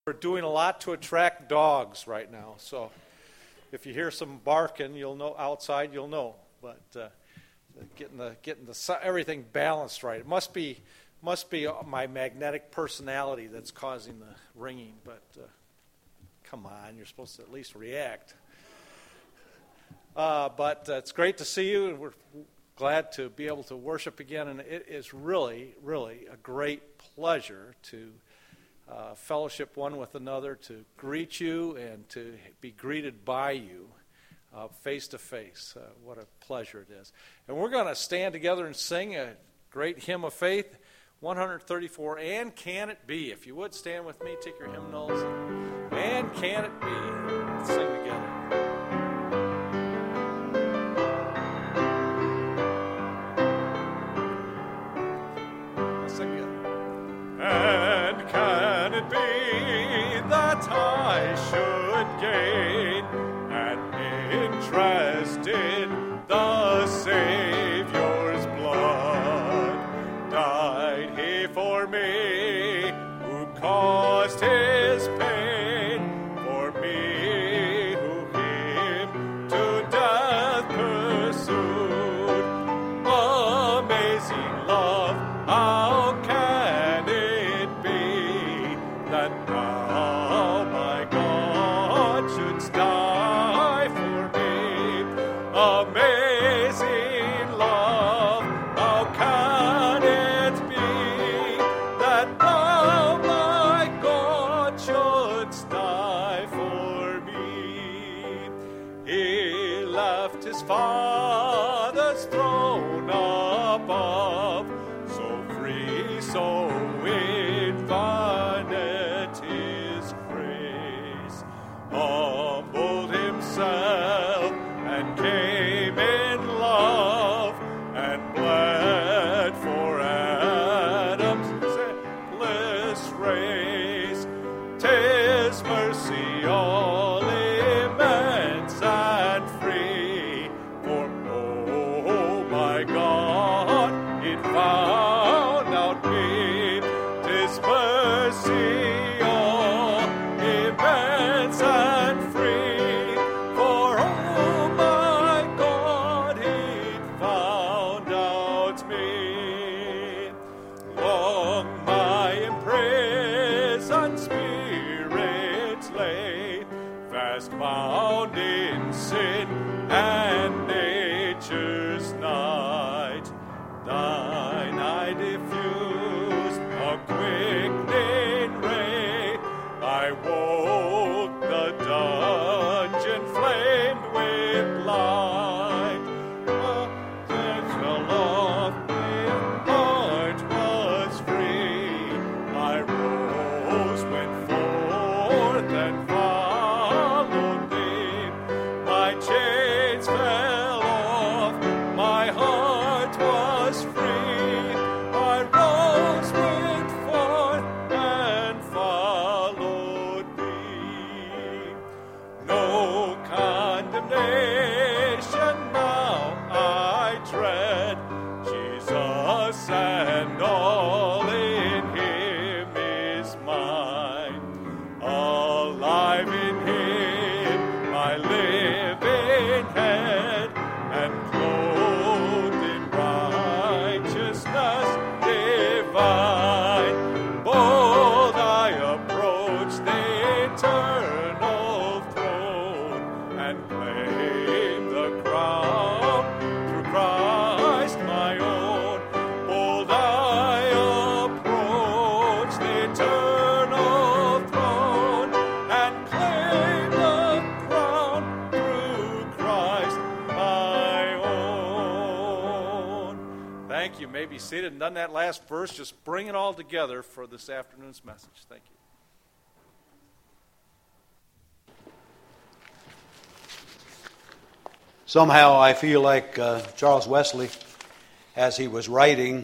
We're doing a lot to attract dogs right now, so if you hear some barking, you'll know outside. You'll know, but getting everything balanced right. It must be my magnetic personality that's causing the ringing. But come on, you're supposed to at least react. But it's great to see you, and we're glad to be able to worship again. And it is really, really a great pleasure to fellowship one with another, to greet you and to be greeted by you face to face. What a pleasure it is. And we're going to stand together and sing a great hymn of faith, 134, And Can It Be? If you would stand with me, take your hymnals, and Can It Be? Let's sing together. And can it be that I should gain an interest in the Savior's blood? Died he for me, who caused his pain, for me who him to death pursued? Amazing love, how can it be that now my God should die for me? Amazing love, how can it be that now my God should die for me? He left his Father's throne above, so free, so infinite his grace, humbled himself and came in love, and bled for Adam's sinless race. 'Tis mercy all immense and free, for oh my God, it found out me. 'Tis mercy all immense and free, for oh my God, it found out me. Long my imprisoned spirit lay, fast bound in sin and nature's night. Thine eye diffused a quickening ray, I woke, the dungeon flamed with light. The aloft my heart was free, I rose, went forth, and followed thee. My chains fell off, my heart was free, I rose, went forth, and followed thee. No condemnation now I dread, Jesus and all in him is mine. Alive in him, my living head, and clothed in righteousness divine. Bold I approach the eternal throne, and claim the crown through Christ my own. Bold I approach the eternal throne, and claim the crown through Christ my own. Thank you. You may be seated and done that last verse. Just bring it all together for this afternoon's message. Thank you. Somehow I feel like Charles Wesley, as he was writing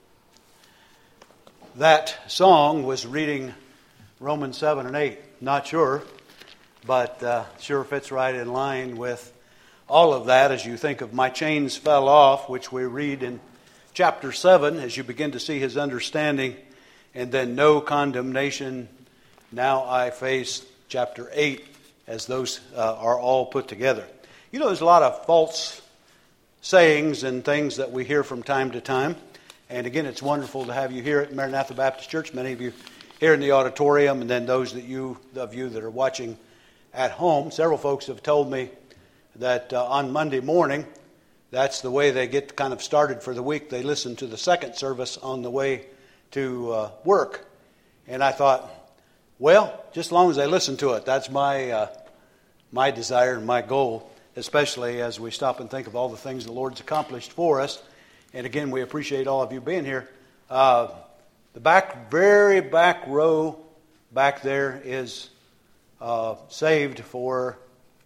that song, was reading Romans 7 and 8. Not sure, but sure fits right in line with all of that as you think of my chains fell off, which we read in chapter 7 as you begin to see his understanding, and then no condemnation Now I face chapter 8 as those are all put together. You know, there's a lot of false sayings and things that we hear from time to time. And again, it's wonderful to have you here at Maranatha Baptist Church. Many of you here in the auditorium, and then those of you that are watching at home. Several folks have told me that on Monday morning, that's the way they get kind of started for the week. They listen to the second service on the way to work. And I thought, well, just as long as they listen to it, that's my desire and my goal, especially as we stop and think of all the things the Lord's accomplished for us. And again, we appreciate all of you being here. The very back row back there is saved for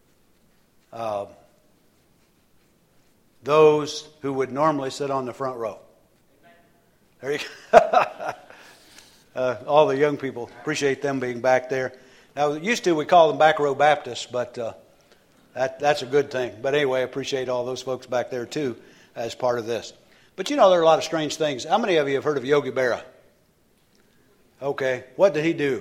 those who would normally sit on the front row. There you go. All the young people, appreciate them being back there. Now, used to we call them back row Baptists, but that's a good thing. But anyway, I appreciate all those folks back there too as part of this. But you know, there are a lot of strange things. How many of you have heard of Yogi Berra? Okay, what did he do?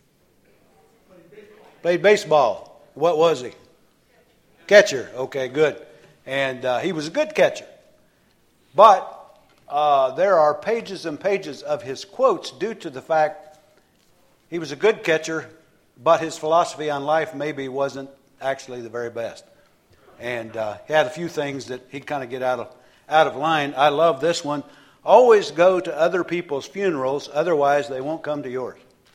Played baseball. What was he? Catcher. Okay, good. And he was a good catcher. But there are pages and pages of his quotes due to the fact he was a good catcher, but his philosophy on life maybe wasn't actually the very best. And he had a few things that he'd kind of get out of line. I love this one. Always go to other people's funerals, otherwise they won't come to yours.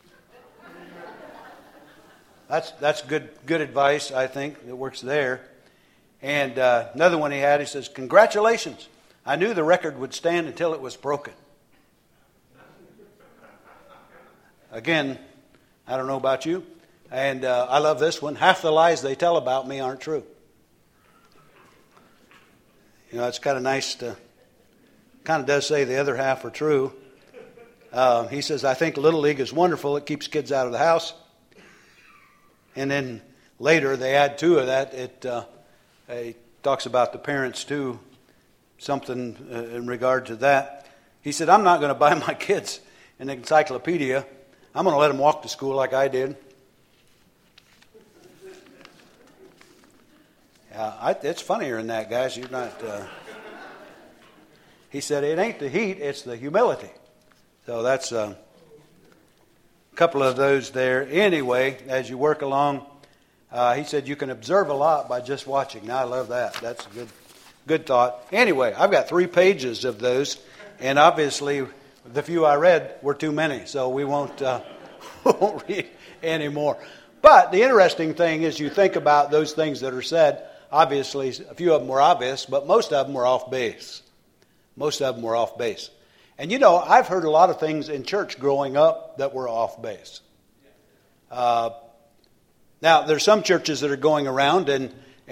That's good advice, I think. It works there. And another one he had, he says, congratulations. I knew the record would stand until it was broken. Again, I don't know about you. And I love this one. Half the lies they tell about me aren't true. You know, it's kind of nice to, kind of does say the other half are true. He says, I think Little League is wonderful. It keeps kids out of the house. And then later they add to that. It talks about the parents too, something in regard to that. He said, I'm not going to buy my kids an encyclopedia. I'm going to let them walk to school like I did. It's funnier than that, guys. You're not. He said, it ain't the heat, it's the humility. So that's a couple of those there. Anyway, as you work along, he said you can observe a lot by just watching. Now, I love that. That's a good thought. Anyway, I've got 3 pages of those, and obviously the few I read were too many, so we won't read any more. But the interesting thing is you think about those things that are said. Obviously, a few of them were obvious, but most of them were off base. Most of them were off base. And you know, I've heard a lot of things in church growing up that were off base. Now, there's some churches that are going around and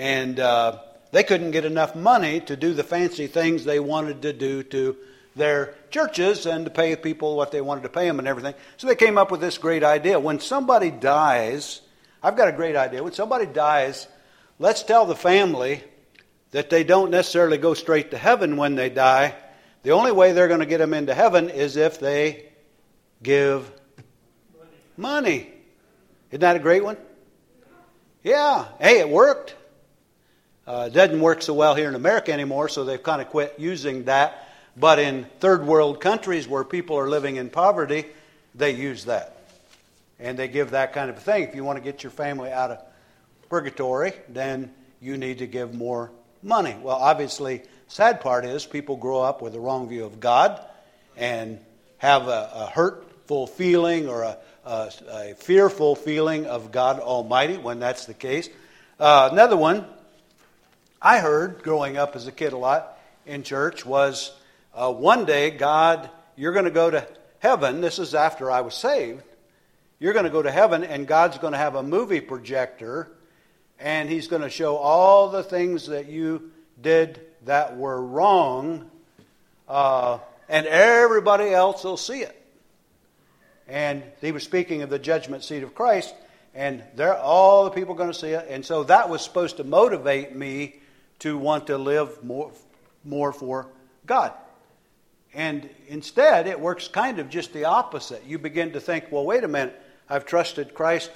they couldn't get enough money to do the fancy things they wanted to do to their churches and to pay people what they wanted to pay them and everything. So they came up with this great idea. When somebody dies, I've got a great idea. When somebody dies, let's tell the family that they don't necessarily go straight to heaven when they die. The only way they're going to get them into heaven is if they give money. Isn't that a great one? Yeah. Hey, it worked. It doesn't work so well here in America anymore, so they've kind of quit using that. But in third world countries where people are living in poverty, they use that. And they give that kind of a thing. If you want to get your family out of purgatory, then you need to give more money. Well, obviously, sad part is people grow up with a wrong view of God and have a hurtful feeling or a fearful feeling of God Almighty when that's the case. Another one I heard growing up as a kid a lot in church was one day, God, you're going to go to heaven. This is after I was saved. You're going to go to heaven and God's going to have a movie projector and He's going to show all the things that you did that were wrong, and everybody else will see it. And he was speaking of the judgment seat of Christ, and all the people are going to see it. And so that was supposed to motivate me to want to live more for God. And instead, it works kind of just the opposite. You begin to think, well, wait a minute, I've trusted Christ,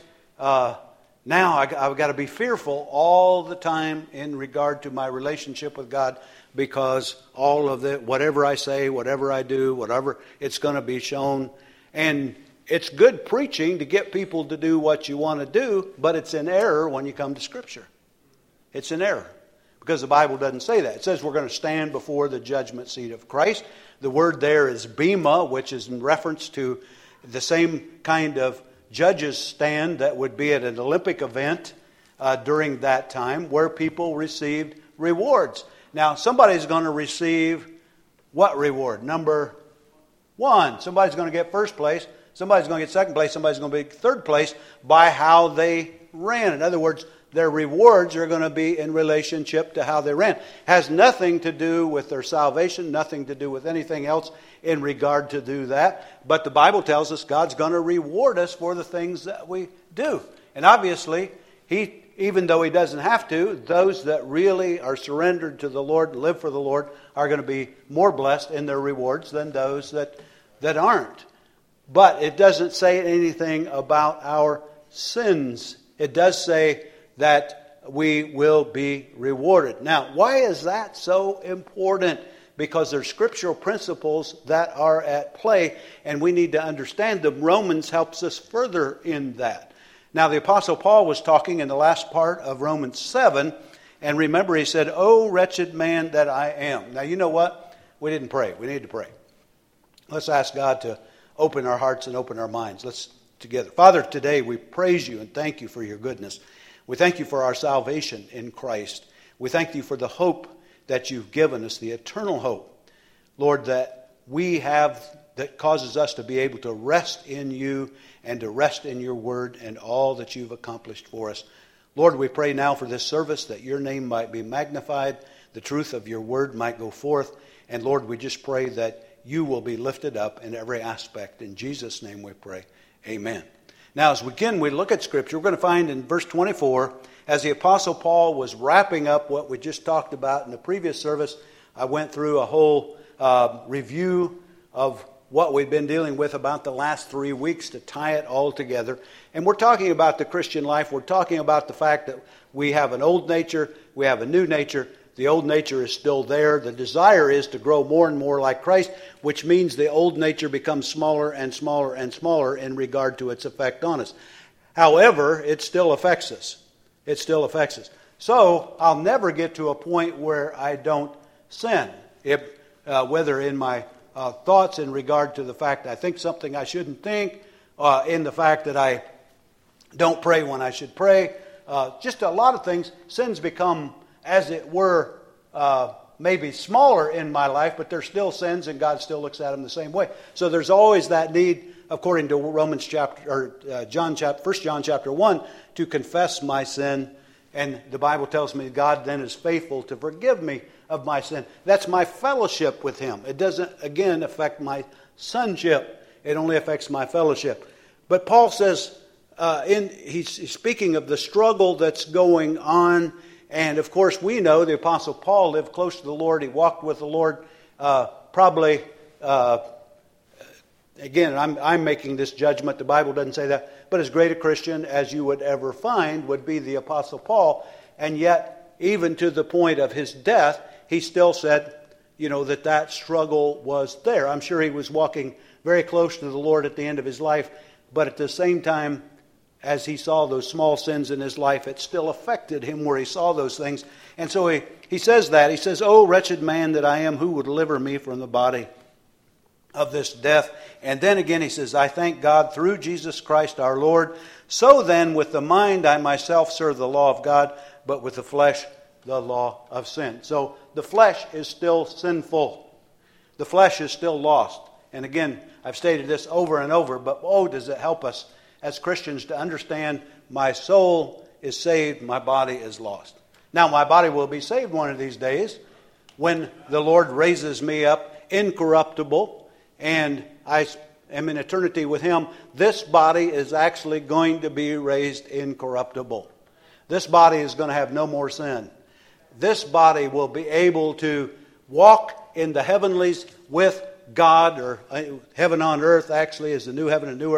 now I've got to be fearful all the time in regard to my relationship with God, because all of whatever I say, whatever I do, whatever, it's going to be shown. And it's good preaching to get people to do what you want to do, but it's an error when you come to Scripture. It's an error, because the Bible doesn't say that. It says we're going to stand before the judgment seat of Christ. The word there is bema, which is in reference to the same kind of judges stand that would be at an Olympic event during that time, where people received rewards. Now, somebody's going to receive what reward? Number one. Somebody's going to get first place. Somebody's going to get second place. Somebody's going to be third place by how they ran. In other words, their rewards are going to be in relationship to how they ran. Has nothing to do with their salvation, nothing to do with anything else in regard to do that. But the Bible tells us God's going to reward us for the things that we do. And obviously, even though He doesn't have to, those that really are surrendered to the Lord, live for the Lord, are going to be more blessed in their rewards than those that aren't. But it doesn't say anything about our sins. It does say that we will be rewarded. Now, why is that so important? Because there's scriptural principles that are at play, and we need to understand them. Romans helps us further in that. Now, the Apostle Paul was talking in the last part of Romans 7, and remember he said, "O wretched man that I am." Now, you know what? We didn't pray. We need to pray. Let's ask God to open our hearts and open our minds. Let's together. Father, today we praise you and thank you for your goodness. We thank you for our salvation in Christ. We thank you for the hope that you've given us, the eternal hope, Lord, that we have, that causes us to be able to rest in you and to rest in your word and all that you've accomplished for us. Lord, we pray now for this service that your name might be magnified, the truth of your word might go forth, and Lord, we just pray that you will be lifted up in every aspect. In Jesus' name we pray. Amen. Now, as we look at Scripture, we're going to find in verse 24, as the Apostle Paul was wrapping up what we just talked about in the previous service, I went through a whole review of what we've been dealing with about the last 3 weeks to tie it all together. And we're talking about the Christian life. We're talking about the fact that we have an old nature, we have a new nature. The old nature is still there. The desire is to grow more and more like Christ, which means the old nature becomes smaller and smaller and smaller in regard to its effect on us. However, it still affects us. It still affects us. So I'll never get to a point where I don't sin, whether in my thoughts in regard to the fact I think something I shouldn't think, in the fact that I don't pray when I should pray. Just a lot of things. Sins become, as it were, maybe smaller in my life, but they're still sins, and God still looks at them the same way. So there's always that need, according to Romans chapter or 1 John chapter 1, to confess my sin. And the Bible tells me God then is faithful to forgive me of my sin. That's my fellowship with Him. It doesn't, again, affect my sonship. It only affects my fellowship. But Paul says, he's speaking of the struggle that's going on. And, of course, we know the Apostle Paul lived close to the Lord. He walked with the Lord probably, again, I'm making this judgment. The Bible doesn't say that. But as great a Christian as you would ever find would be the Apostle Paul. And yet, even to the point of his death, he still said, that struggle was there. I'm sure he was walking very close to the Lord at the end of his life. But at the same time, as he saw those small sins in his life, it still affected him where he saw those things. And so he says that. He says, "O wretched man that I am, who would deliver me from the body of this death?" And then again he says, "I thank God through Jesus Christ our Lord. So then with the mind I myself serve the law of God, but with the flesh the law of sin." So the flesh is still sinful. The flesh is still lost. And again, I've stated this over and over, but does it help us as Christians to understand my soul is saved, my body is lost. Now, my body will be saved one of these days when the Lord raises me up incorruptible and I am in eternity with Him. This body is actually going to be raised incorruptible. This body is going to have no more sin. This body will be able to walk in the heavenlies with God, or heaven on earth actually is the new heaven and new earth,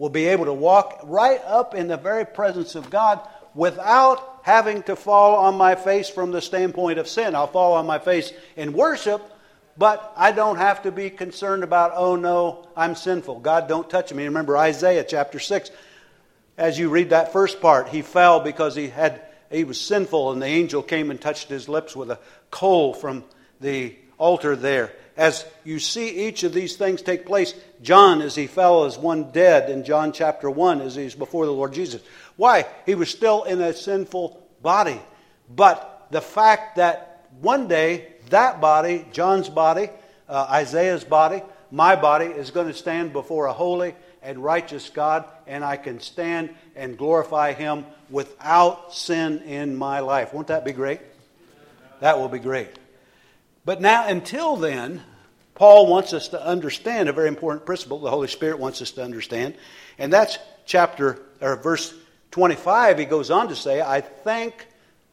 will be able to walk right up in the very presence of God without having to fall on my face from the standpoint of sin. I'll fall on my face in worship, but I don't have to be concerned about, oh no, I'm sinful. God, don't touch me. Remember Isaiah chapter 6. As you read that first part, he fell because he was sinful, and the angel came and touched his lips with a coal from the altar there. As you see each of these things take place, John, as he fell as one dead in John chapter 1, as he's before the Lord Jesus. Why? He was still in a sinful body. But the fact that one day that body, John's body, Isaiah's body, my body, is going to stand before a holy and righteous God, and I can stand and glorify Him without sin in my life. Won't that be great? That will be great. But now, until then, Paul wants us to understand a very important principle the Holy Spirit wants us to understand. And that's verse 25. He goes on to say, I thank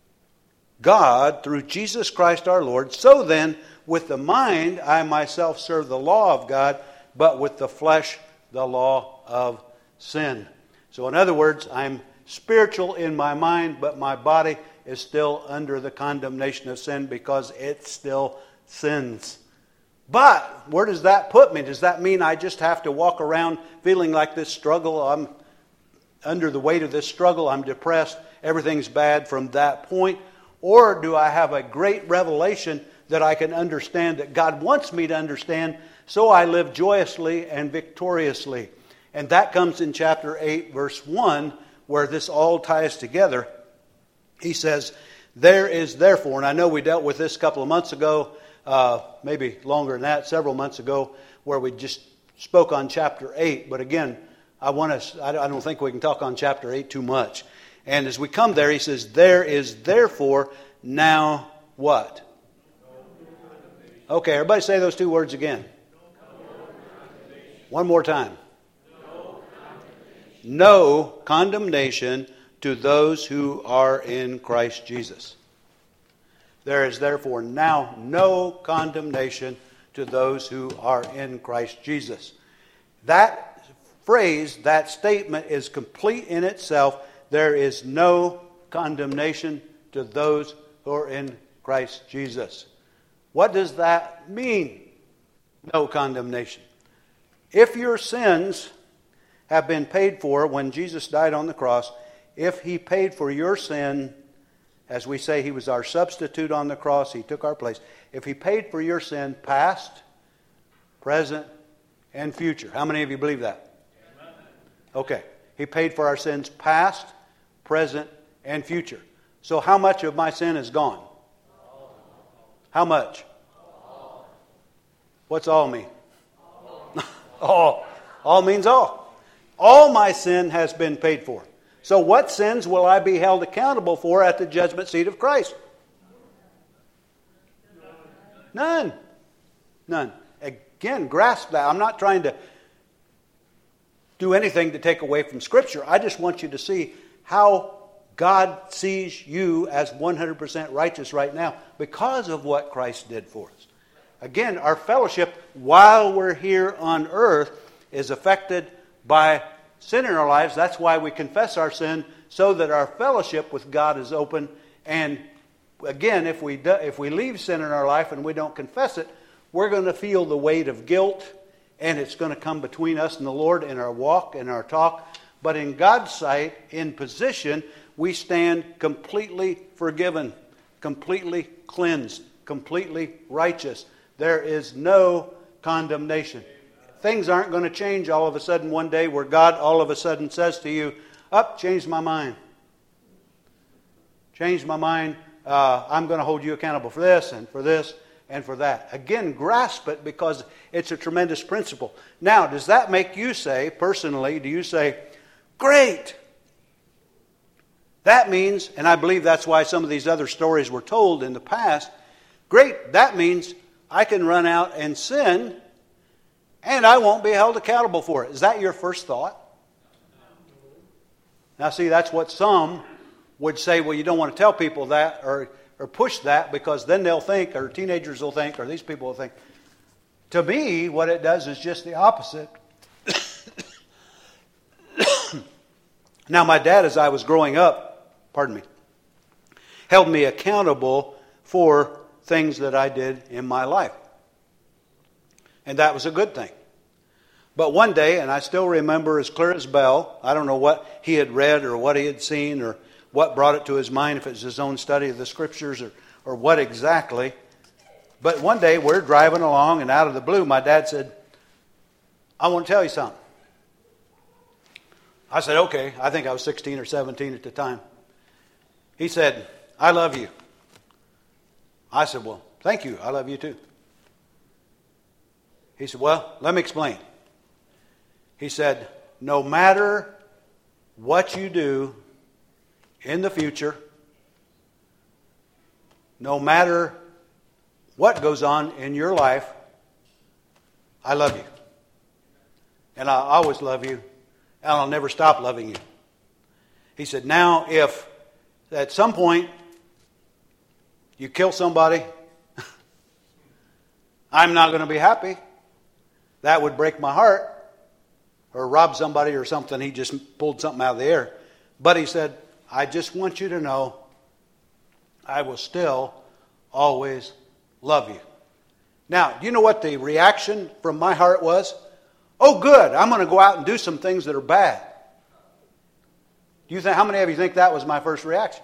God through Jesus Christ our Lord. So then, with the mind, I myself serve the law of God, but with the flesh, the law of sin. So in other words, I'm spiritual in my mind, but my body is still under the condemnation of sin because it still sins. But where does that put me? Does that mean I just have to walk around feeling like this struggle? I'm under the weight of this struggle. I'm depressed. Everything's bad from that point. Or do I have a great revelation that I can understand that God wants me to understand, so I live joyously and victoriously? And that comes in chapter 8, verse 1, where this all ties together. He says, there is therefore, and I know we dealt with this a couple of months ago, maybe longer than that, several months ago, where we just spoke on chapter 8. But again, I don't think we can talk on chapter 8 too much. And as we come there, he says, there is therefore now what? Okay, everybody say those two words again. One more time. No condemnation to those who are in Christ Jesus. There is therefore now no condemnation to those who are in Christ Jesus. That phrase, that statement is complete in itself. There is no condemnation to those who are in Christ Jesus. What does that mean? No condemnation. If your sins have been paid for when Jesus died on the cross, if He paid for your sin, as we say He was our substitute on the cross, He took our place. If He paid for your sin past, present, and future. How many of you believe that? Okay. He paid for our sins past, present, and future. So how much of my sin is gone? How much? What's all mean? All. All means all. All my sin has been paid for. So what sins will I be held accountable for at the judgment seat of Christ? None. None. Again, grasp that. I'm not trying to do anything to take away from Scripture. I just want you to see how God sees you as 100% righteous right now because of what Christ did for us. Again, our fellowship while we're here on earth is affected by sin in our lives. That's why we confess our sin, so that our fellowship with God is open. And again, if we leave sin in our life and we don't confess it, we're going to feel the weight of guilt, and it's going to come between us and the Lord in our walk and our talk. But in God's sight, in position, we stand completely forgiven, completely cleansed, completely righteous. There is no condemnation. Things aren't going to change all of a sudden one day where God all of a sudden says to you, change my mind. Change my mind. I'm going to hold you accountable for this and for this and for that. Again, grasp it because it's a tremendous principle. Now, does that make you say, personally, do you say, great? That means, and I believe that's why some of these other stories were told in the past, great, that means I can run out and sin and I won't be held accountable for it. Is that your first thought? Now see, that's what some would say, well, you don't want to tell people that or push that because then they'll think, or teenagers will think, or these people will think. To me, what it does is just the opposite. Now, my dad, as I was growing up, held me accountable for things that I did in my life. And that was a good thing. But one day, and I still remember as clear as bell, I don't know what he had read or what he had seen or what brought it to his mind, if it was his own study of the Scriptures or what exactly. But one day, we're driving along, and out of the blue, my dad said, I want to tell you something. I said, okay. I think I was 16 or 17 at the time. He said, I love you. I said, well, thank you. I love you too. He said, well, let me explain. He said, no matter what you do in the future, no matter what goes on in your life, I love you. And I'll always love you. And I'll never stop loving you. He said, now if at some point you kill somebody, I'm not going to be happy. That would break my heart. Or rob somebody or something. He just pulled something out of the air. But he said, I just want you to know I will still always love you. Now, do you know what the reaction from my heart was? Oh, good. I'm going to go out and do some things that are bad. Do you think? How many of you think that was my first reaction?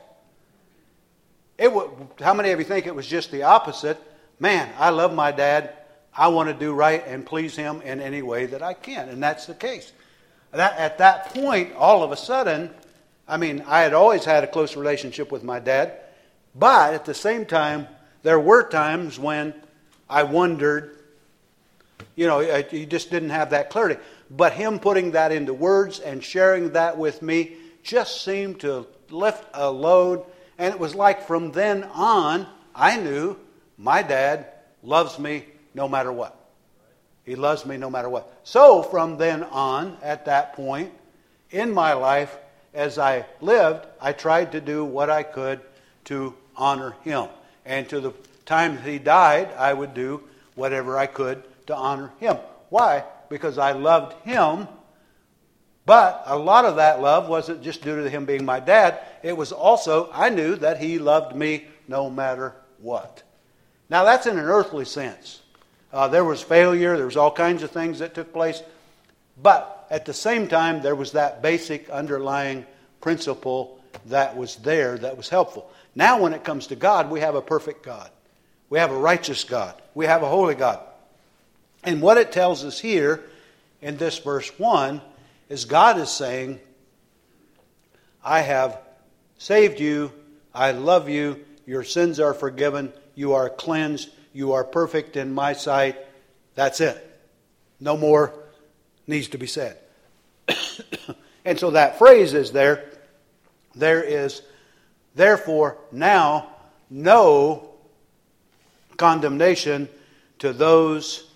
How many of you think it was just the opposite? Man, I love my dad. I want to do right and please him in any way that I can. And that's the case. At that point, all of a sudden, I had always had a close relationship with my dad. But at the same time, there were times when I wondered, he just didn't have that clarity. But him putting that into words and sharing that with me just seemed to lift a load. And it was like from then on, I knew my dad loves me no matter what. He loves me no matter what. So from then on, at that point in my life, as I lived, I tried to do what I could to honor him. And to the time that he died, I would do whatever I could to honor him. Why? Because I loved him. But a lot of that love wasn't just due to him being my dad. It was also, I knew that he loved me no matter what. Now that's in an earthly sense. There was failure. There was all kinds of things that took place. But at the same time, there was that basic underlying principle that was there that was helpful. Now when it comes to God, we have a perfect God. We have a righteous God. We have a holy God. And what it tells us here in this verse 1 is God is saying, I have saved you. I love you. Your sins are forgiven. You are cleansed. You are perfect in my sight. That's it. No more needs to be said. And so that phrase is there. There is, therefore, now no condemnation to those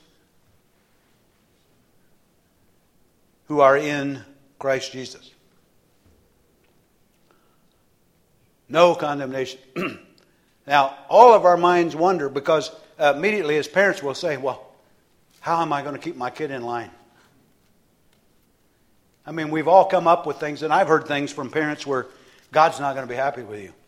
who are in Christ Jesus. No condemnation. Now, all of our minds wonder because immediately as parents will say, well, how am I going to keep my kid in line? We've all come up with things, and I've heard things from parents where God's not going to be happy with you.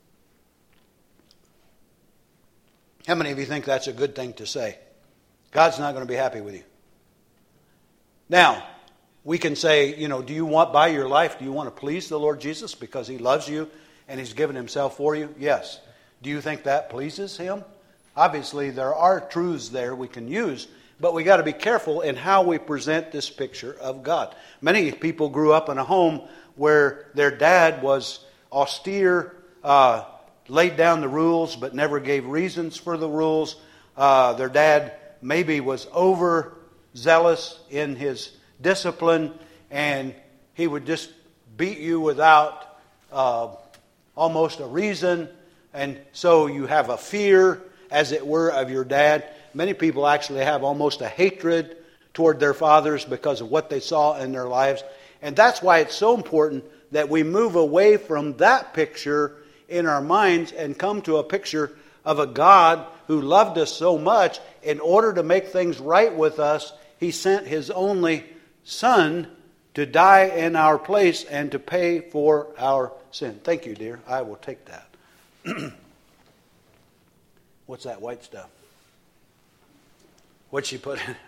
How many of you think that's a good thing to say? God's not going to be happy with you. Now, we can say, do you want, by your life, do you want to please the Lord Jesus because He loves you and He's given Himself for you? Yes. Do you think that pleases Him? Obviously, there are truths there we can use, but we got to be careful in how we present this picture of God. Many people grew up in a home where their dad was austere, laid down the rules, but never gave reasons for the rules. Their dad maybe was overzealous in his discipline, and he would just beat you without almost a reason. And so you have a fear, as it were, of your dad. Many people actually have almost a hatred toward their fathers because of what they saw in their lives. And that's why it's so important that we move away from that picture in our minds and come to a picture of a God who loved us so much. In order to make things right with us, He sent His only Son to die in our place and to pay for our sin. Thank you, dear. I will take that. What's that white stuff? What'd she put in?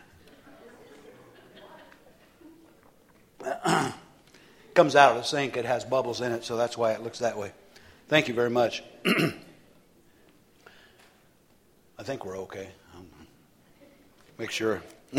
Comes out of the sink. It has bubbles in it, so that's why it looks that way. Thank you very much. I think we're okay. Make sure.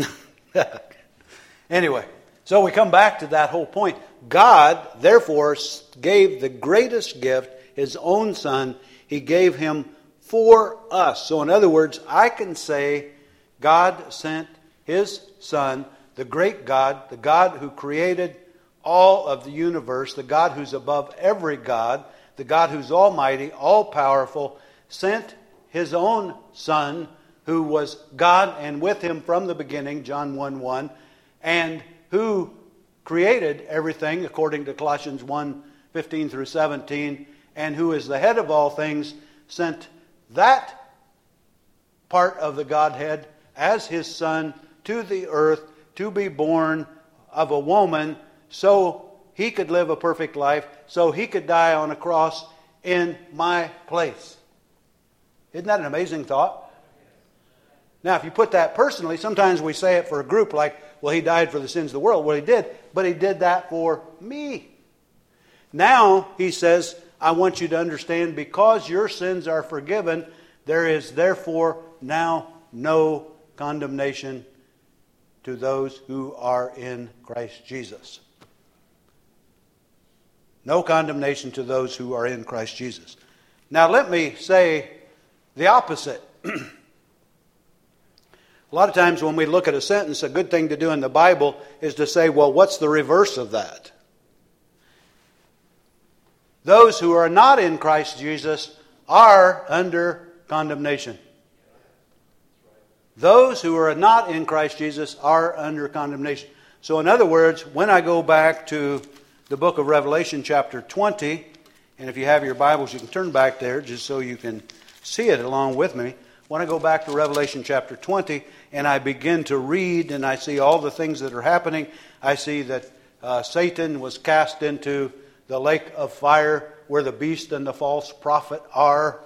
Anyway, so we come back to that whole point. God, therefore, gave the greatest gift, His own Son. He gave Him for us. So in other words, I can say God sent His Son, the great God, the God who created all of the universe, the God who's above every God, the God who's almighty, all-powerful, sent His own Son, who was God and with Him from the beginning, John 1:1, and who created everything, according to Colossians 1:15 through 17, and who is the head of all things, sent that part of the Godhead as His Son to the earth to be born of a woman so He could live a perfect life, so He could die on a cross in my place. Isn't that an amazing thought? Now, if you put that personally, sometimes we say it for a group like, well, He died for the sins of the world. Well, He did, but He did that for me. Now, He says, I want you to understand, because your sins are forgiven, there is therefore now no condemnation to those who are in Christ Jesus. No condemnation to those who are in Christ Jesus. Now let me say the opposite. A lot of times when we look at a sentence, a good thing to do in the Bible is to say, well, what's the reverse of that? Those who are not in Christ Jesus are under condemnation. Those who are not in Christ Jesus are under condemnation. So in other words, when I go back to the book of Revelation chapter 20, and if you have your Bibles, you can turn back there just so you can see it along with me. When I go back to Revelation chapter 20 and I begin to read and I see all the things that are happening, I see that Satan was cast into the lake of fire where the beast and the false prophet are.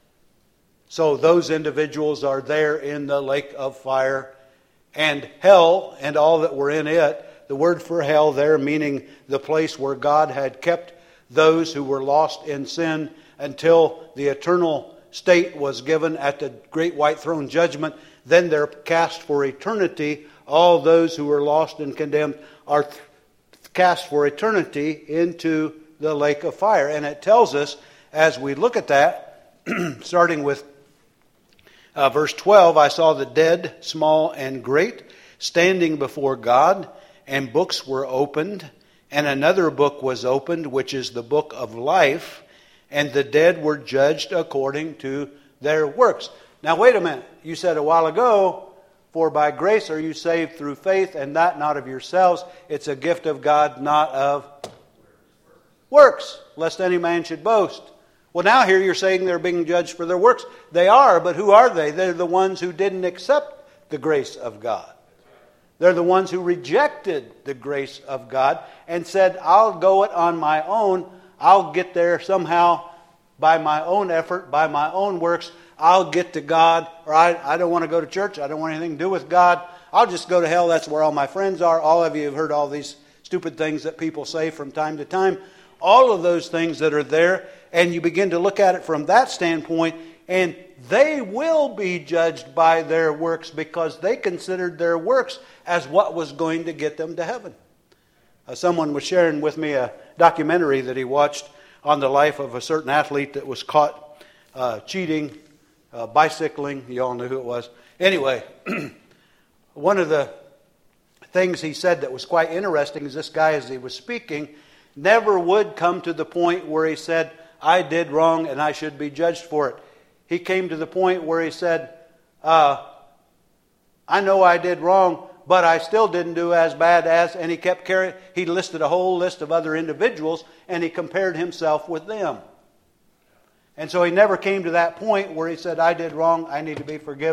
So those individuals are there in the lake of fire. And hell and all that were in it, the word for hell there meaning the place where God had kept those who were lost in sin until the eternal state was given at the great white throne judgment. Then they're cast for eternity. All those who were lost and condemned are cast for eternity into the lake of fire. And it tells us, as we look at that, starting with verse 12, I saw the dead, small and great, standing before God, and books were opened, and another book was opened, which is the book of life, and the dead were judged according to their works. Now wait a minute. You said a while ago, for by grace are you saved through faith, and that not of yourselves. It's a gift of God, not of works, lest any man should boast. Well, now here you're saying they're being judged for their works. They are, but who are they? They're the ones who didn't accept the grace of God. They're the ones who rejected the grace of God and said, I'll go it on my own. I'll get there somehow by my own effort, by my own works. I'll get to God. Or I don't want to go to church. I don't want anything to do with God. I'll just go to hell. That's where all my friends are. All of you have heard all these stupid things that people say from time to time. All of those things that are there. And you begin to look at it from that standpoint, and they will be judged by their works because they considered their works as what was going to get them to heaven. Someone was sharing with me a documentary that he watched on the life of a certain athlete that was caught cheating, bicycling. You all knew who it was. Anyway, one of the things he said that was quite interesting is this guy, as he was speaking, never would come to the point where he said, I did wrong and I should be judged for it. He came to the point where he said, I know I did wrong, but I still didn't do as bad as, and he listed a whole list of other individuals and he compared himself with them. And so he never came to that point where he said, I did wrong, I need to be forgiven.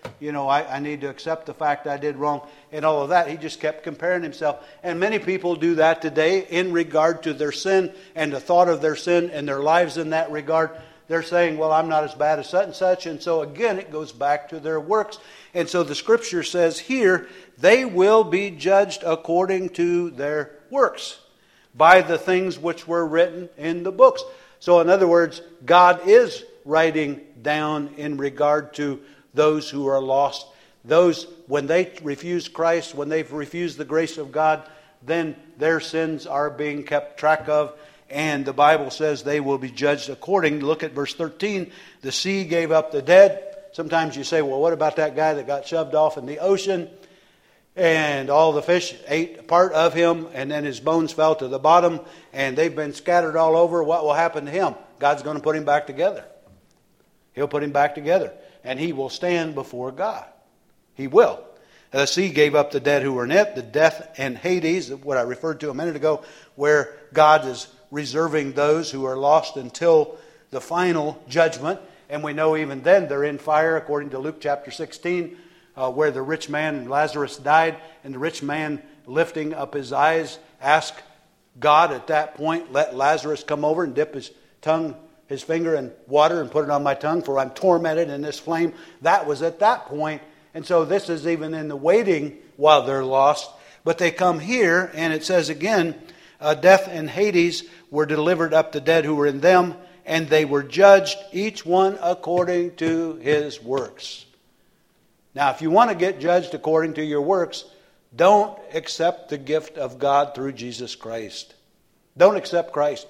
I need to accept the fact I did wrong and all of that. He just kept comparing himself. And many people do that today in regard to their sin and the thought of their sin and their lives in that regard. They're saying, well, I'm not as bad as such and such. And so again, it goes back to their works. And so the Scripture says here, they will be judged according to their works by the things which were written in the books. So in other words, God is writing down in regard to those who are lost. Those, when they refuse Christ, when they've refused the grace of God, then their sins are being kept track of. And the Bible says they will be judged according. Look at verse 13. The sea gave up the dead. Sometimes you say, well, what about that guy that got shoved off in the ocean? And all the fish ate part of him, and then his bones fell to the bottom, and they've been scattered all over. What will happen to him? God's going to put him back together. He'll put him back together, and he will stand before God. He will. The sea gave up the dead who were in it, the death and Hades, what I referred to a minute ago, where God is reserving those who are lost until the final judgment. And we know even then they're in fire, according to Luke chapter 16, where the rich man, Lazarus, died, and the rich man, lifting up his eyes, asked God at that point, let Lazarus come over and dip his finger in water and put it on my tongue, for I'm tormented in this flame. That was at that point. And so this is even in the waiting while they're lost. But they come here, and it says again, death and Hades were delivered up the dead who were in them, and they were judged, each one according to his works. Now, if you want to get judged according to your works, don't accept the gift of God through Jesus Christ. Don't accept Christ.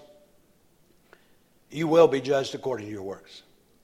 You will be judged according to your works.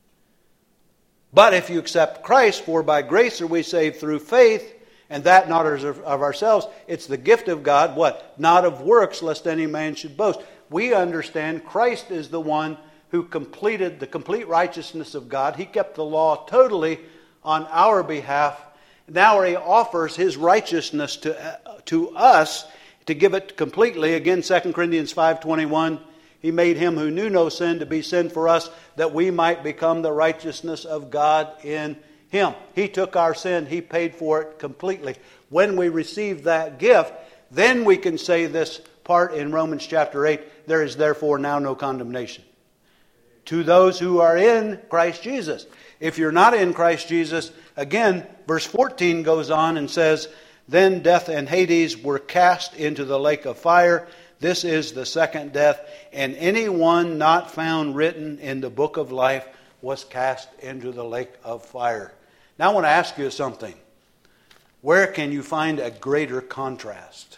But if you accept Christ, for by grace are we saved through faith, and that not of ourselves, it's the gift of God, what? Not of works, lest any man should boast. We understand Christ is the one who completed the complete righteousness of God. He kept the law totally on our behalf. Now he offers his righteousness to us to give it completely. Again, 2 Corinthians 5:21, he made him who knew no sin to be sin for us, that we might become the righteousness of God in him. He took our sin. He paid for it completely. When we receive that gift, then we can say this part in Romans chapter 8, there is therefore now no condemnation to those who are in Christ Jesus. If you're not in Christ Jesus, again, verse 14 goes on and says, then death and Hades were cast into the lake of fire. This is the second death, and anyone not found written in the book of life was cast into the lake of fire. Now I want to ask you something. Where can you find a greater contrast?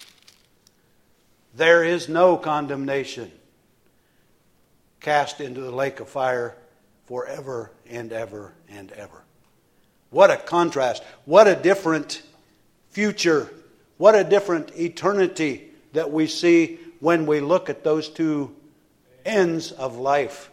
There is no condemnation. Cast into the lake of fire forever and ever and ever. What a contrast. What a different future. What a different eternity that we see when we look at those two ends of life.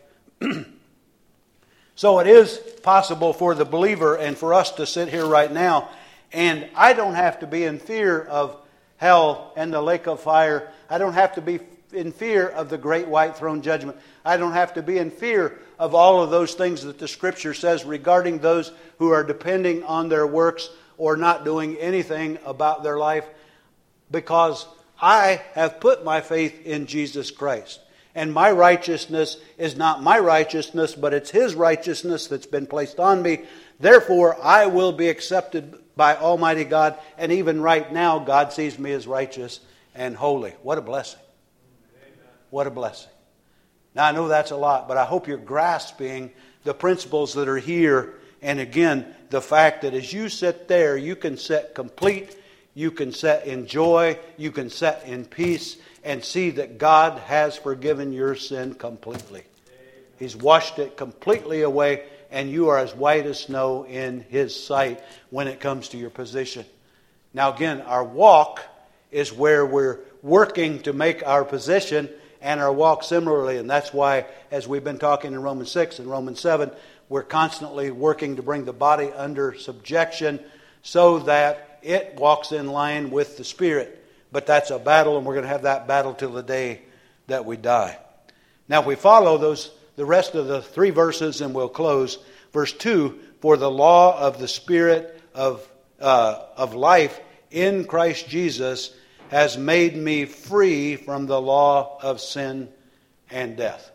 So it is possible for the believer and for us to sit here right now, and I don't have to be in fear of hell and the lake of fire. I don't have to be in fear of the great white throne judgment. I don't have to be in fear of all of those things that the Scripture says regarding those who are depending on their works or not doing anything about their life, because I have put my faith in Jesus Christ. And my righteousness is not my righteousness, but it's His righteousness that's been placed on me. Therefore, I will be accepted by Almighty God. And even right now, God sees me as righteous and holy. What a blessing. What a blessing. Now, I know that's a lot, but I hope you're grasping the principles that are here. And again, the fact that as you sit there, you can sit complete, you can sit in joy, you can sit in peace, and see that God has forgiven your sin completely. He's washed it completely away, and you are as white as snow in His sight when it comes to your position. Now again, our walk is where we're working to make our position and our walk similarly. And that's why, as we've been talking in Romans 6 and Romans 7, we're constantly working to bring the body under subjection so that it walks in line with the Spirit. But that's a battle, and we're going to have that battle till the day that we die. Now, if we follow the rest of the three verses, and we'll close. Verse 2, for the law of the Spirit of life in Christ Jesus has made me free from the law of sin and death.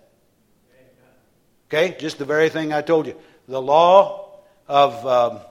Okay, just the very thing I told you. The law of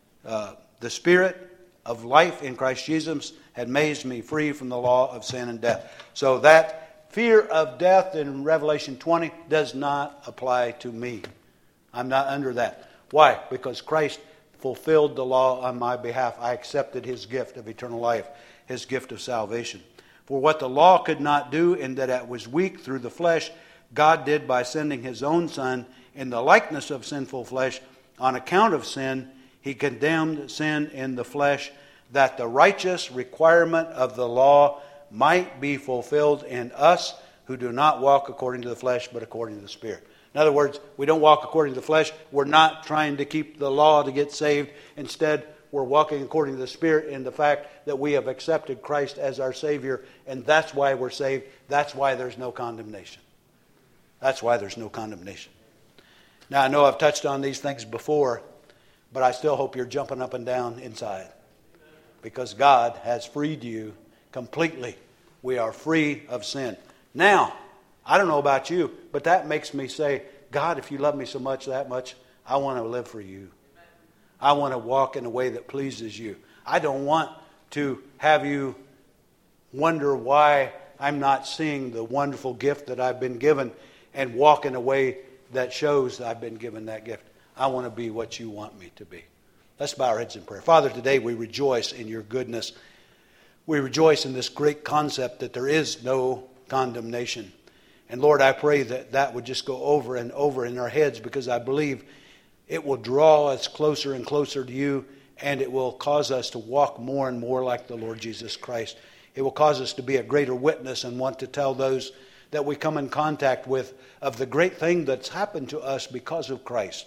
the Spirit of life in Christ Jesus had made me free from the law of sin and death. So that fear of death in Revelation 20 does not apply to me. I'm not under that. Why? Because Christ fulfilled the law on my behalf. I accepted His gift of eternal life, His gift of salvation. For what the law could not do, in that it was weak through the flesh, God did by sending His own Son in the likeness of sinful flesh. On account of sin, He condemned sin in the flesh, that the righteous requirement of the law might be fulfilled in us who do not walk according to the flesh, but according to the Spirit. In other words, we don't walk according to the flesh. We're not trying to keep the law to get saved. Instead, we're walking according to the Spirit in the fact that we have accepted Christ as our Savior, and that's why we're saved. That's why there's no condemnation. That's why there's no condemnation. Now, I know I've touched on these things before, but I still hope you're jumping up and down inside, because God has freed you completely. We are free of sin. Now, I don't know about you, but that makes me say, God, if you love me so much, that much, I want to live for you. I want to walk in a way that pleases you. I don't want to have you wonder why I'm not seeing the wonderful gift that I've been given and walk in a way that shows that I've been given that gift. I want to be what you want me to be. Let's bow our heads in prayer. Father, today we rejoice in your goodness. We rejoice in this great concept that there is no condemnation. And Lord, I pray that that would just go over and over in our heads, because I believe it will draw us closer and closer to you, and it will cause us to walk more and more like the Lord Jesus Christ. It will cause us to be a greater witness and want to tell those that we come in contact with of the great thing that's happened to us because of Christ,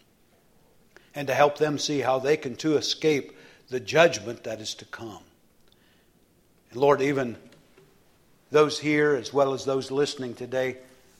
and to help them see how they can too escape the judgment that is to come. And Lord, even those here as well as those listening today,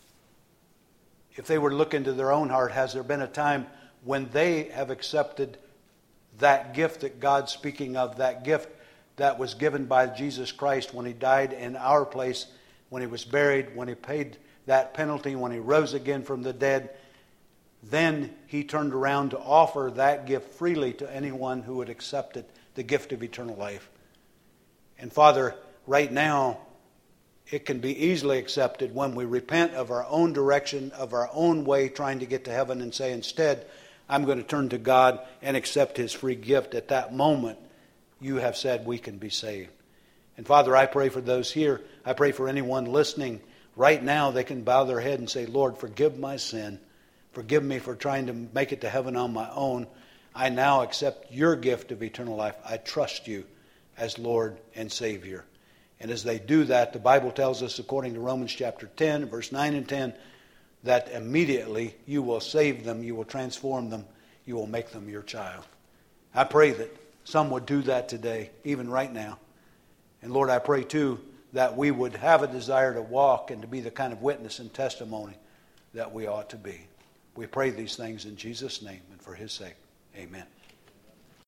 if they were to look into their own heart, has there been a time when they have accepted that gift that God's speaking of, that gift that was given by Jesus Christ when He died in our place, when He was buried, when He paid that penalty, when He rose again from the dead? Then He turned around to offer that gift freely to anyone who would accept it, the gift of eternal life. And Father, right now, it can be easily accepted when we repent of our own direction, of our own way, trying to get to heaven, and say, instead, I'm going to turn to God and accept His free gift. At that moment, you have said we can be saved. And Father, I pray for those here. I pray for anyone listening. Right now, they can bow their head and say, Lord, forgive my sin. Forgive me for trying to make it to heaven on my own. I now accept your gift of eternal life. I trust you as Lord and Savior. And as they do that, the Bible tells us, according to Romans chapter 10, verse 9 and 10, that immediately you will save them, you will transform them, you will make them your child. I pray that some would do that today, even right now. And Lord, I pray too that we would have a desire to walk and to be the kind of witness and testimony that we ought to be. We pray these things in Jesus' name and for His sake. Amen.